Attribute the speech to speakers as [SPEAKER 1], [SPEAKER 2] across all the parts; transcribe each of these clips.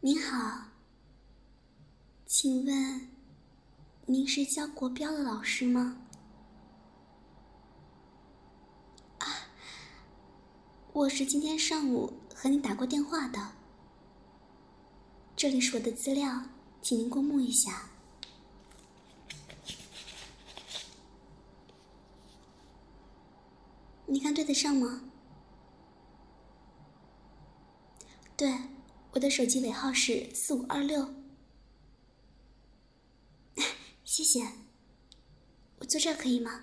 [SPEAKER 1] 您好，请问您是教国标的老师吗？我是今天上午和你打过电话的，这里是我的资料，请您过目一下。你看对得上吗？对，我的手机尾号是4526。谢谢。我坐这儿可以吗？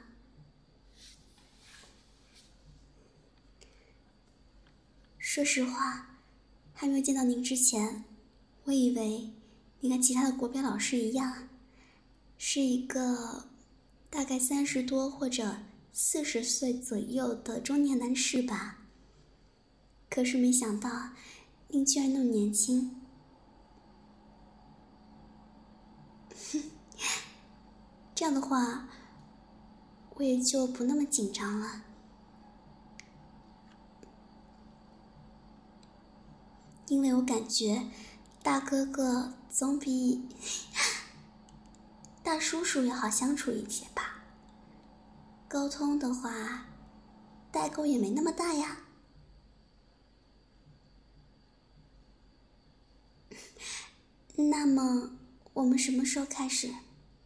[SPEAKER 1] 说实话，还没有见到您之前，我以为你跟其他的国标老师一样，是一个大概30多或者40岁左右的中年男士吧。可是没想到，您居然那么年轻。这样的话，我也就不那么紧张了。因为我感觉大哥哥总比大叔叔要好相处一些吧。沟通的话，代沟也没那么大呀。那么我们什么时候开始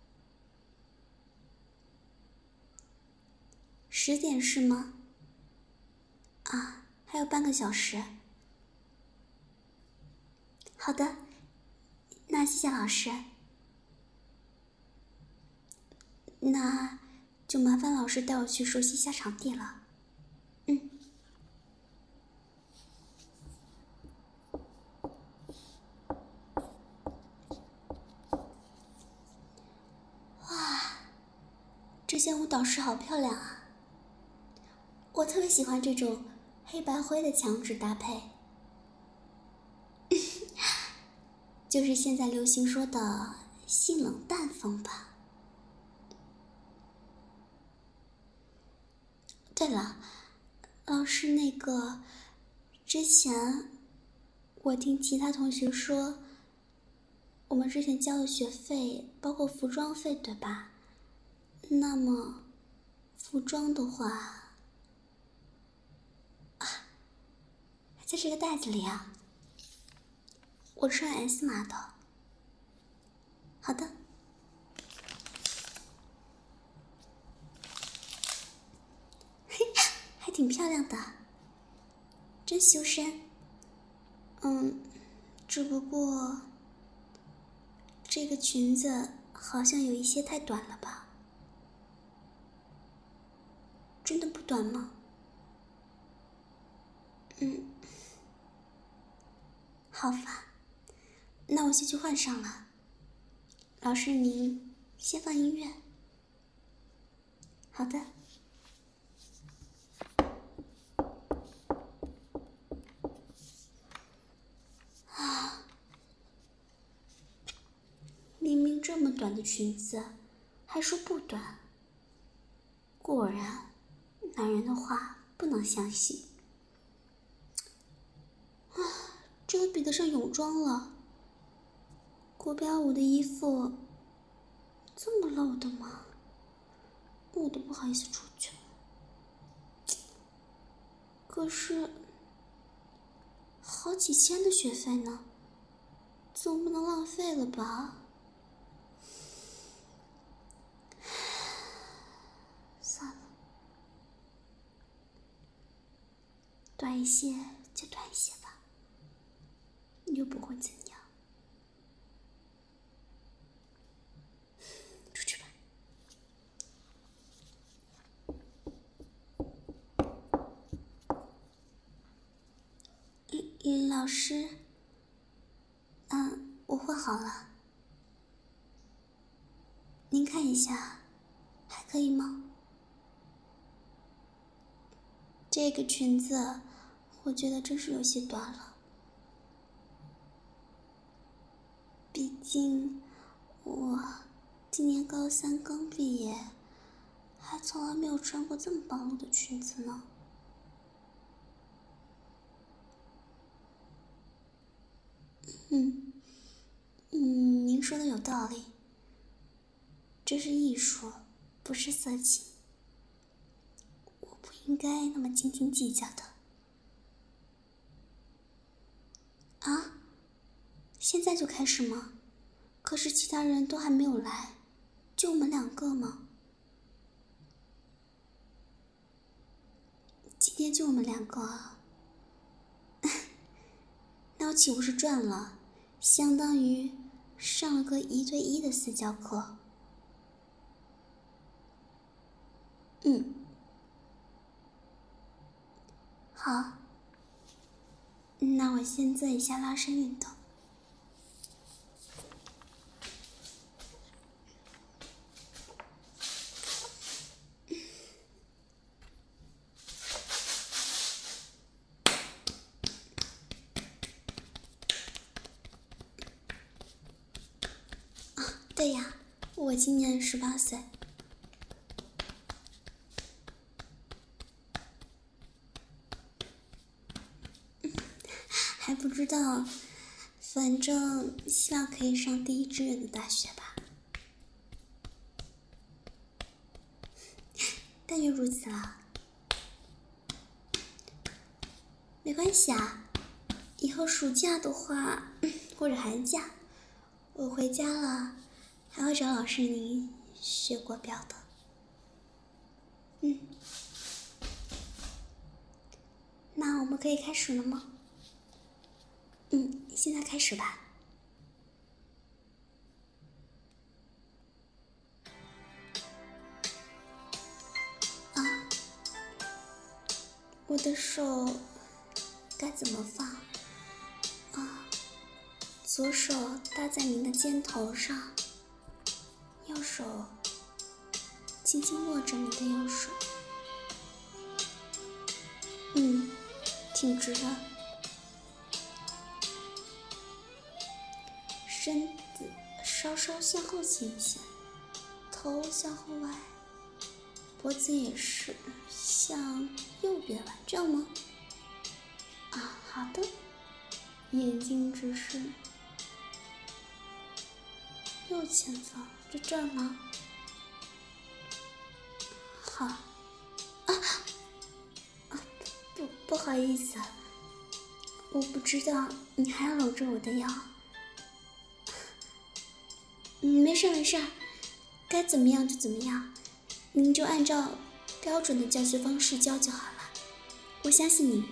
[SPEAKER 1] ？10点是吗？啊，还有半个小时。好的，那谢谢老师。那就麻烦老师带我去熟悉一下场地了。这些舞蹈室好漂亮啊！我特别喜欢这种黑白灰的墙纸搭配，就是现在流行说的性冷淡风吧。对了，老师，那个之前我听其他同学说，我们之前交的学费包括服装费，对吧？那么服装的话，在这个袋子里啊。我穿 S 码的。好的。嘿，还挺漂亮的，真修身。只不过这个裙子好像有一些太短了吧？真的不短吗？好吧，那我先去换上了。老师您先放音乐。好的。明明这么短的裙子，还说不短。果然，男人的话不能相信。这个比得上泳装了。国标舞的衣服这么露的吗？我都不好意思出去了。可是好几千的学费呢，总不能浪费了吧？算了，短一些就短一些吧，又不会怎样。出去吧。老师，我换好了，您看一下，还可以吗？这个裙子，我觉得真是有些短了。毕竟我今年高3刚毕业，还从来没有穿过这么暴露的裙子呢。 您说的有道理，这是艺术，不是色情，我不应该那么斤斤计较的。啊？现在就开始吗？可是其他人都还没有来，就我们2个吗？今天就我们2个啊？那我岂不是赚了？相当于上了个1对1的私教课。好，那我先做一下拉伸运动。对呀，我今年18岁。还不知道，反正希望可以上第1志愿的大学吧。但愿如此啊。没关系啊，以后暑假的话，或者寒假，我回家了，还会找老师您学国标的。那我们可以开始了吗？现在开始吧。我的手该怎么放？左手搭在您的肩头上，右手轻轻握着你的右手。挺直的。身子稍稍向后倾一些，头向后歪，脖子也是向右边歪，这样吗？好的。眼睛直视右前方，就这儿吗？好。不好意思，我不知道你还要搂着我的腰。没事没事，该怎么样就怎么样，您就按照标准的教学方式教就好了，我相信你。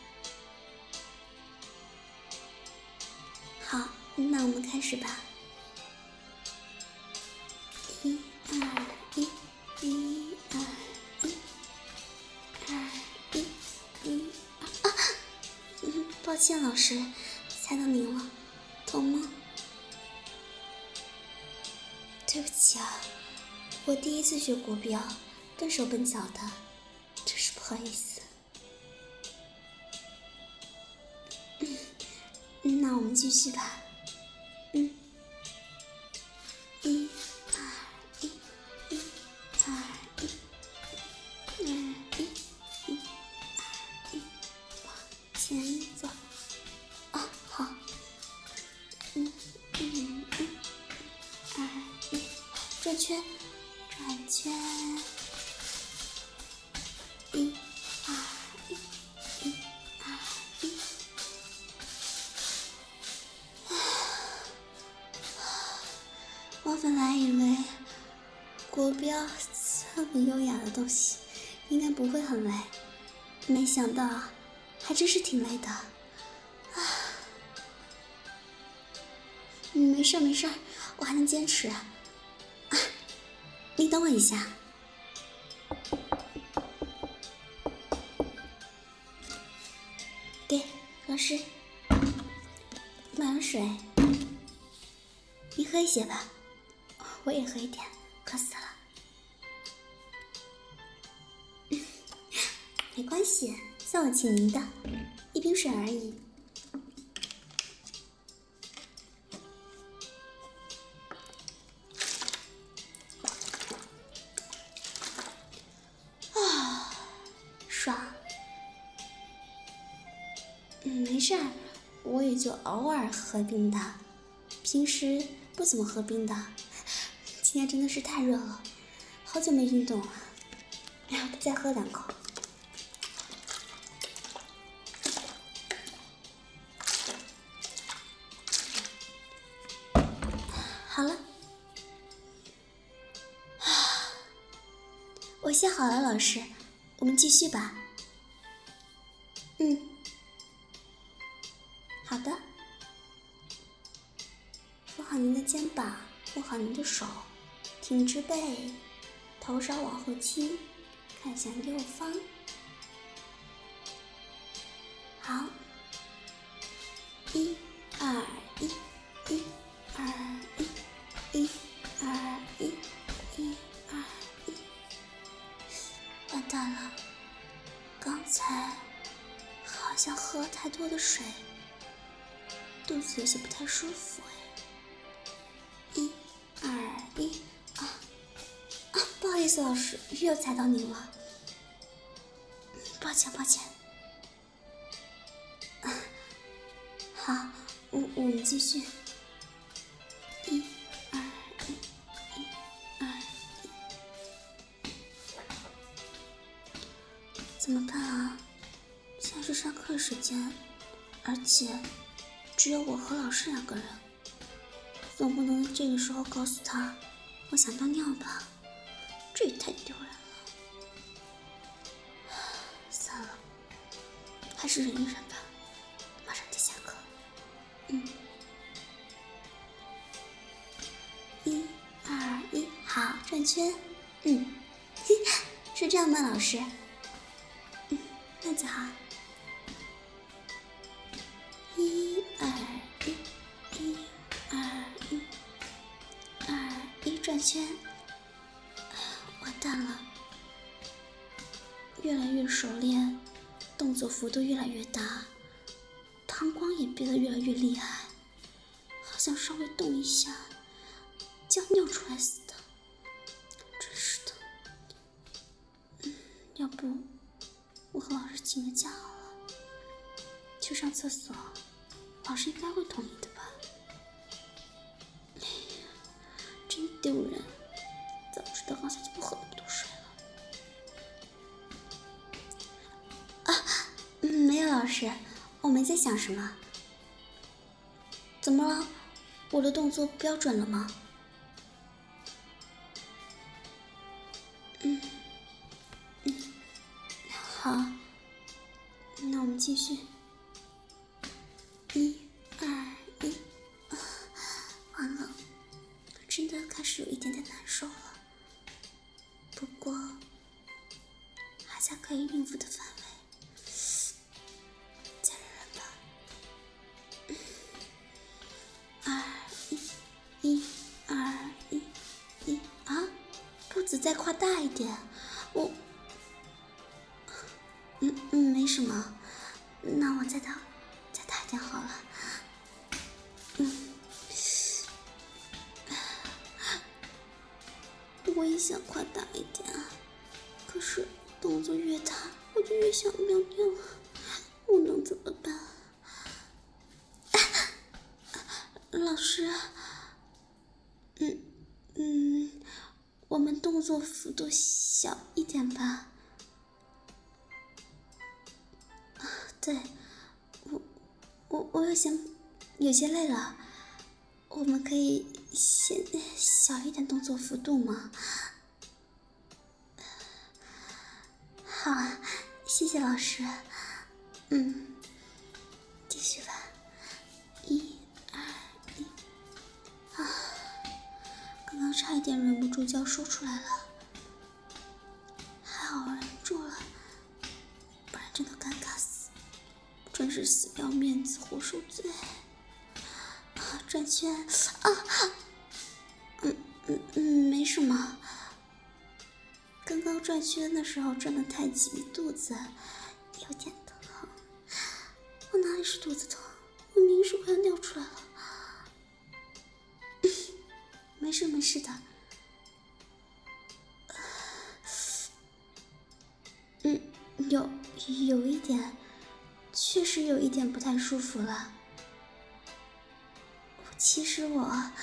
[SPEAKER 1] 好，那我们开始吧。1、2、1，1、2、1，2、1，1、2。抱歉，老师，踩到您了，痛吗？对不起啊，我第1次学国标，笨手笨脚的，真是不好意思。那我们继续吧。1、2、1，1、2、1，2、1，1、2、1，往前走。好。1、2、1，转圈，转圈。1、2、1，1、2、1。我本来以为国标这么优雅的东西应该不会很累，没想到还真是挺累的。没事没事，我还能坚持。你等我一下。给老师，买了水，你喝一些吧，我也喝一点，渴死了。没关系，算我请您的，1瓶水而已。爽。没事儿，我也就偶尔喝冰的， 平时不怎么喝冰的，今天真的是太热了，好久没运动了，要不再喝2口。好了，我写好了，老师，我们继续吧。好的。扶好您的肩膀，握好您的手，挺直背，头稍往后倾，看向右方。好，1、2、1，1、2、1，1、2、1，1、2、1。完蛋了，刚才好像喝太多的水，肚子有些不太舒服1、2、1，不好意思，老师，又踩到您了，抱歉。好，我们继续。1、2、1，1、2、1。怎么办啊？现在是上课时间，而且只有我和老师2个人，总不能这个时候告诉他我想尿尿吧？这也太丢人了。算了，还是忍一忍吧，马上就下课。1、2、1，好，转圈。是这样吗，老师？那就好。1、2、1，1、2、1，2、1，转圈。完蛋了，越来越熟练，动作幅度越来越大，膀胱也变得越来越厉害，好像稍微动一下就要尿出来似的，真是的。要不我和老师请个假好了，去上厕所，老师应该会同意的吧？哎呀，真丢人，早知道刚才就不喝那么多水了。没有，老师，我没在想什么。怎么了？我的动作标准了吗？好，那我们继续。1、2、1，完了，真的开始有一点点难受了。不过还在可以应付的范围，再忍忍吧。1、2、1，肚子再夸大一点。没什么，那我再大一点好了。我也想夸大一点，可是动作越大，我就越想尿尿，我能怎么办？老师，我们动作幅度小一点吧。对，我有些累了，我们可以先小一点动作幅度吗？好，谢谢老师。继续吧。1、2、1，刚刚差一点忍不住就要说出来了，还好忍住了，不然真的尴尬死，真是死要面子活受罪。转圈没什么，刚刚转圈的时候转得太急，肚子有点疼。我哪里是肚子疼，我明明是快要尿出来了。没事的。有一点，确实有一点不太舒服了。我其实我……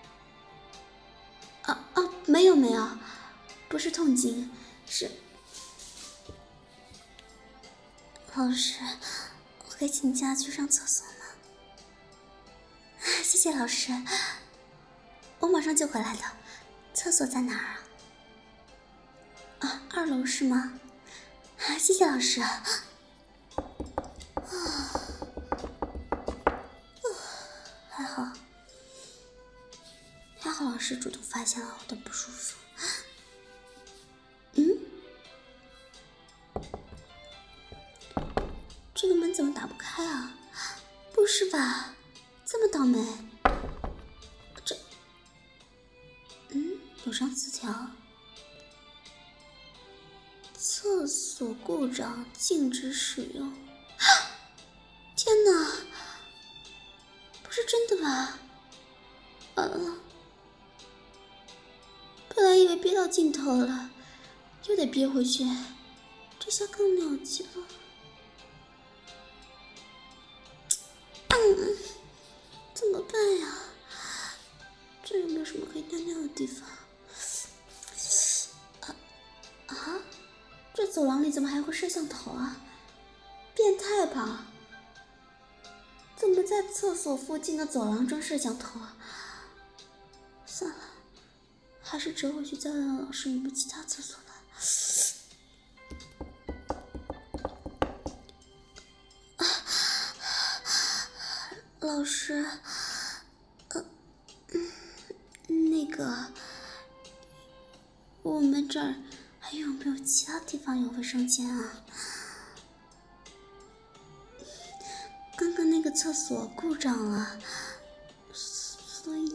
[SPEAKER 1] 没有，不是痛经，是……老师，我可以请假去上厕所吗？谢谢老师，我马上就回来的。厕所在哪儿啊？2楼是吗？谢谢老师。还好老师主动发现了我的不舒服。这个门怎么打不开啊？不是吧，这么倒霉？这……有张字条，厕所故障，禁止使用。天哪，不是真的吧？完了，本来以为憋到尽头了，又得憋回去，这下更了结了。怎么办呀？这有没有什么可以尿尿的地方？这走廊里怎么还有个摄像头啊？变态吧？怎么在厕所附近的走廊装摄像头啊？算了，还是折回去再问问老师有没有其他厕所吧。老师，那个，我们这儿还有没有其他地方有卫生间啊？刚刚那个厕所故障了，所以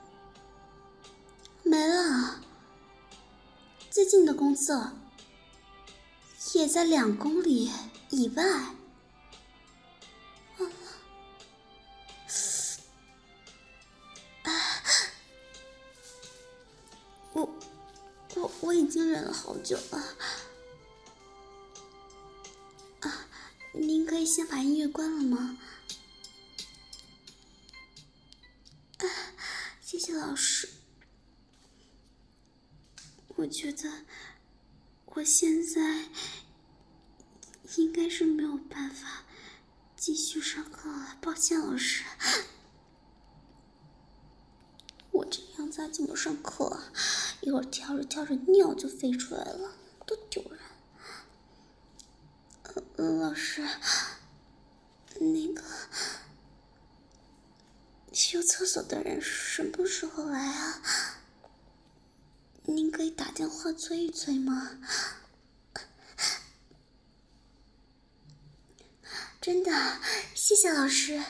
[SPEAKER 1] 没了。最近的公厕也在2公里以外。我已经忍了好久了。您可以先把音乐关了吗？谢谢老师。我觉得我现在应该是没有办法继续上课了，抱歉老师。我这样再怎么上课啊？一会儿跳着尿就飞出来了，多丢人。老师，那个修厕所的人什么时候来啊？您可以打电话催一催吗？真的，谢谢老师。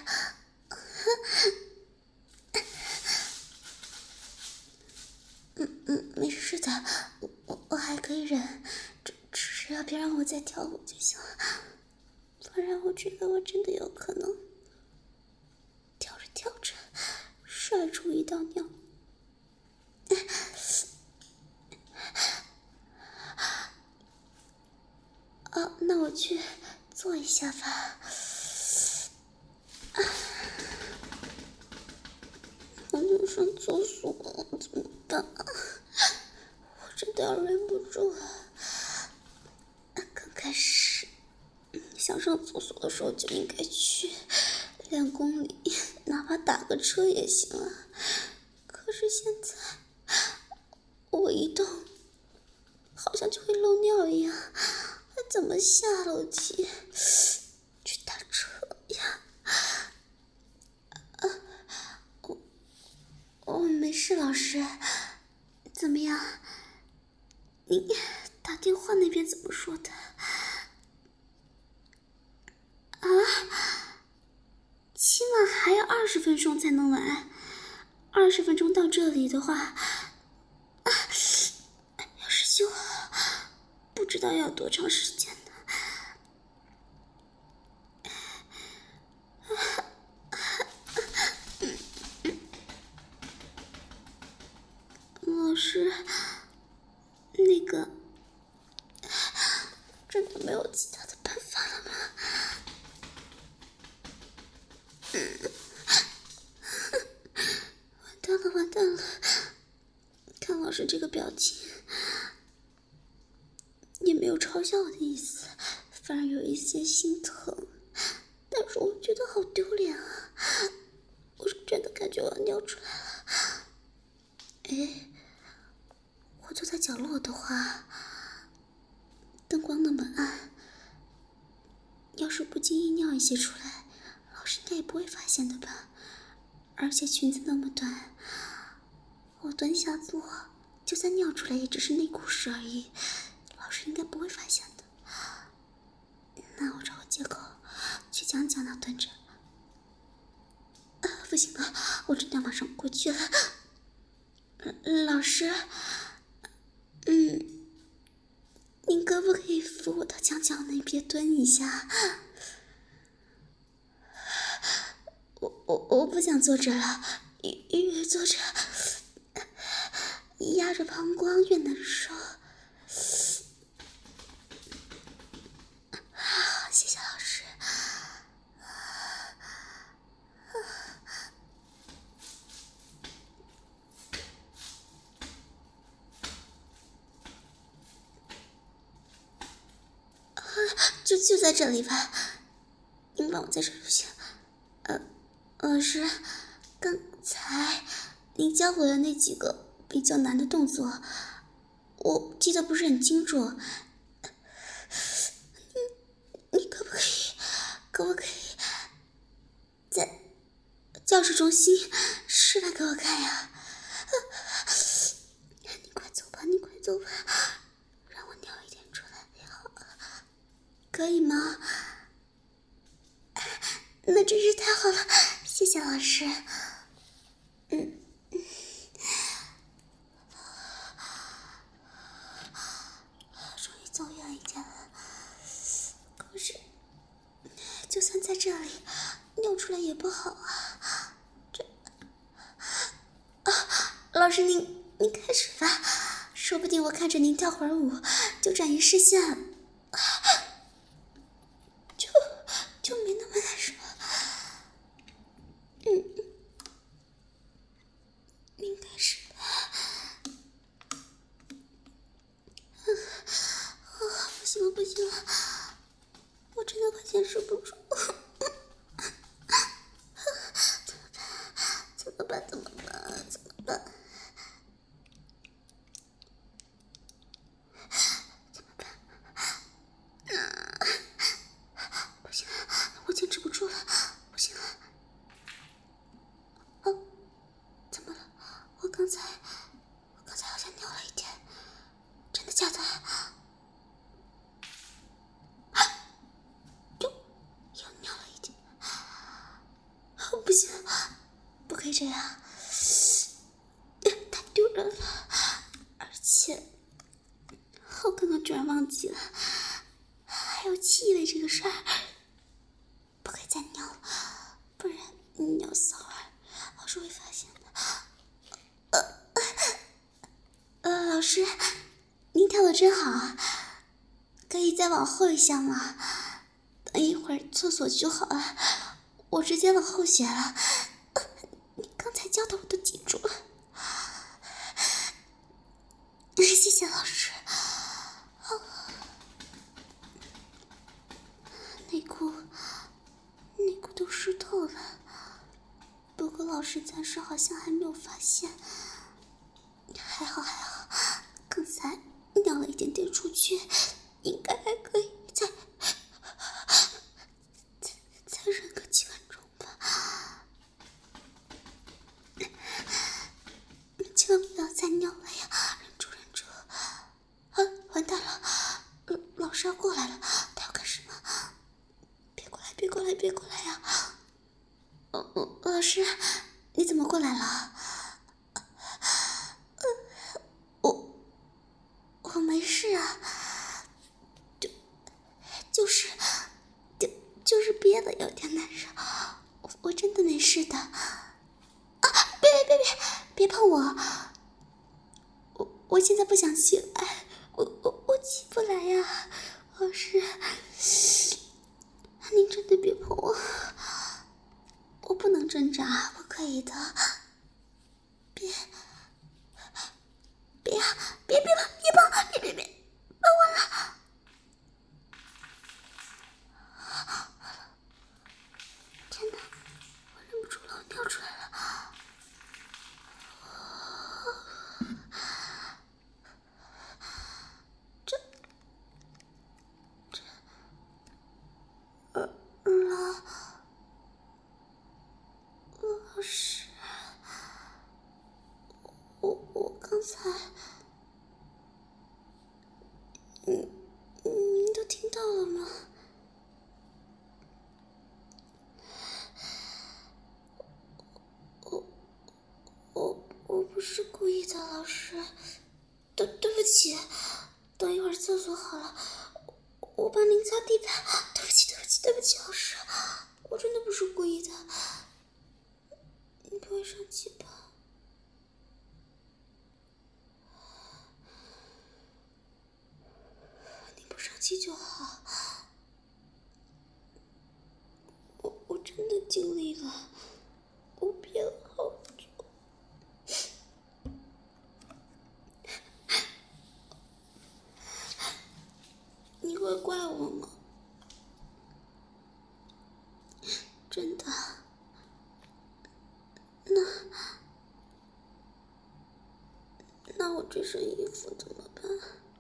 [SPEAKER 1] 没事的，我还可以忍，只要别让我再跳舞就行了，不然我觉得我真的有可能跳着摔出一道尿。那我去做一下吧。我就上厕所怎么办啊？我真的要忍不住了。刚开始想上厕所的时候就应该去2公里，哪怕打个车也行啊。可是现在我一动好像就会漏尿一样，怎么下楼梯去打车呀？我没事，老师。怎么样？你打电话那边怎么说的？起码还要20分钟才能来。20分钟到这里的话，要是修好，不知道要多长时间呢。老师，那个，真的没有其他的办法了吗？ 了，看老师这个表情，也没有嘲笑我的意思，反而有一些心疼。但是我觉得好丢脸啊！我是真的感觉我要尿出来了。哎，我坐在角落的话，灯光那么暗，要是不经意尿一些出来，老师应该也不会发现的吧？而且裙子那么短，我蹲下坐，就算尿出来也只是内裤湿而已，老师应该不会发现的。那我找个借口去讲讲那蹲着。不行了，我真的要马上过去了。老师，您可不可以扶我到墙角那边蹲一下？我不想坐着了，越坐着压着膀胱越难受。谢谢老师。就在这里吧，您帮我在这就行。老师，刚才您教我的那几个比较难的动作，我记得不是很清楚。你可不可以在教室中心示范给我看呀？你快走吧，让我尿一点出来也好，可以吗？那真是太好了，谢谢老师。终于走远一点了，可是就算在这里尿出来也不好啊。老师您开始吧，说不定我看着您跳会儿舞就转移视线了，就没那么难受。您开始吧。不行了，我真的快坚持不住。怎么办？不行了，我坚持不住了，不行了。怎么了？我刚才好像尿了一点，真的假的？又尿了一点。不行，不可以这样，太丢人了。而且我刚刚居然忘记了还有气味这个事儿，不可以再尿了，不然尿骚味老师会发现的。老师，您跳得真好，可以再往后一下吗？等一会儿厕所就好了，我直接往后学了。你刚才教的我都记住了，谢谢老师。内裤都湿透了，不过老师暂时好像还没有发现。还好，刚才尿了一点点出去，应该还可以再忍个几分钟吧。千万不要再尿了呀，忍住。完蛋了，老师要过来了，他要干什么？别过来呀！老师，你怎么过来了？我没事啊，就是憋得有点难受，我真的没事的。别碰我！我现在不想起来，我起不来呀，老师，您真的别碰我，我不能挣扎，不可以的，别别啊，别了，别碰，别，别吻了！天哪，我忍不住了，我尿出来了。老师，我刚才，您都听到了吗？我不是故意的，老师，对不起，等一会儿厕所好了，我帮您擦地板。对不起，老师，我真的不是故意的，你不会生气吧？你不生气就好，我真的尽力了，我憋了好久。你会怪我吗？真的？那我这身衣服怎么办？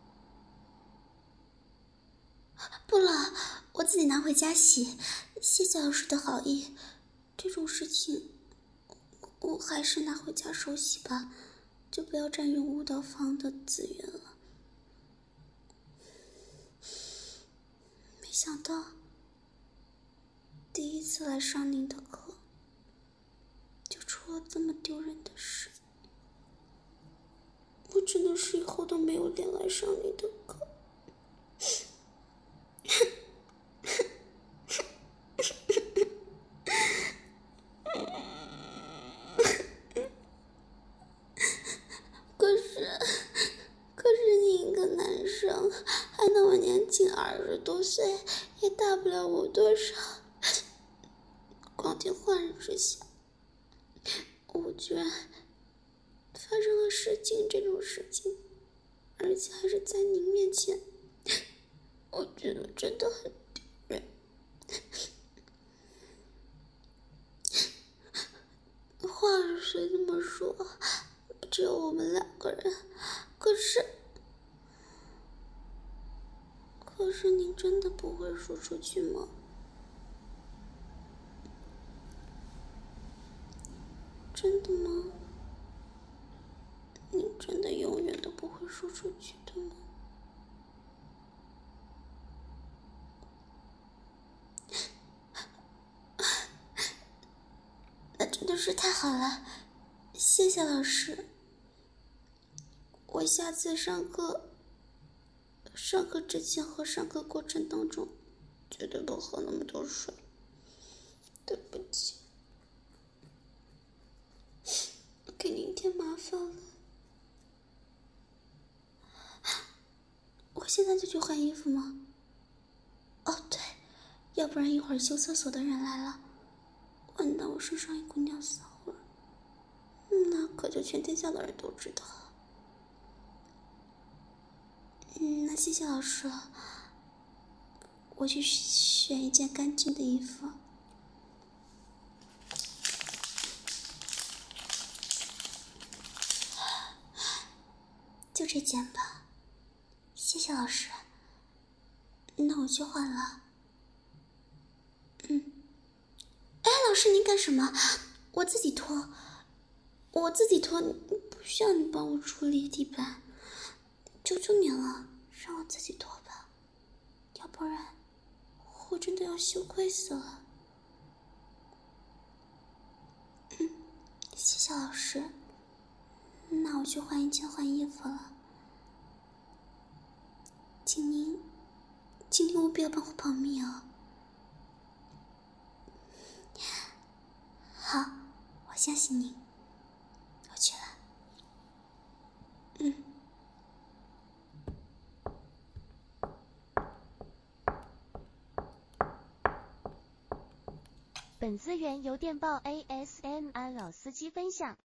[SPEAKER 1] 不了，我自己拿回家洗。谢谢老师的好意，这种事情我还是拿回家手洗吧，就不要占用舞蹈房的资源了。没想到第一次来上您的课，就出了这么丢人的事。我真的是以后都没有脸来上你的课。可是你一个男生，还那么年轻，20多岁，也大不了我多少。光天化日之下，我居然发生了失禁这种事情，而且还是在您面前，我觉得真的很丢人。话是虽这么说，只有我们2个人，可是您真的不会说出去吗？真的吗？你真的永远都不会说出去的吗？那真的是太好了，谢谢老师。我下次上课之前和上课过程当中，绝对不喝那么多水。对不起，给您添麻烦了。我现在就去换衣服吗？哦，对，要不然一会儿修厕所的人来了，闻到我身上一股尿骚味，那可就全天下的人都知道了。那谢谢老师了，我去选一件干净的衣服。就这件吧，谢谢老师。那我去换了。哎，老师您干什么？我自己脱，不需要你帮我处理地板，求求你了，让我自己脱吧，要不然我真的要羞愧死了。谢谢老师，那我去换一件换衣服了，请您务必要帮我保密哦。好，我相信您，我去了。
[SPEAKER 2] 本资源由电报 ASMR 老司机分享。